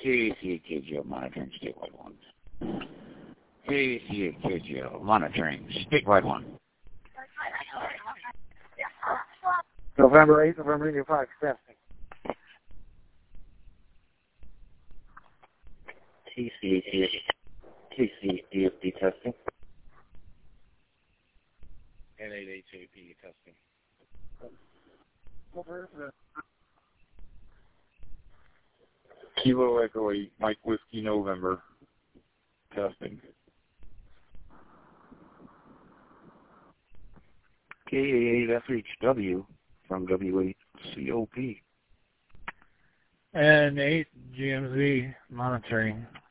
KCKGO monitoring statewide 1. KCKGO monitoring statewide 1. November 8th, November Indian Fox testing. TCDFD testing. N8HAP testing. Kilo Echo 8, Mike Whiskey November testing. KA8FHW from W8COP. And 8 GMZ monitoring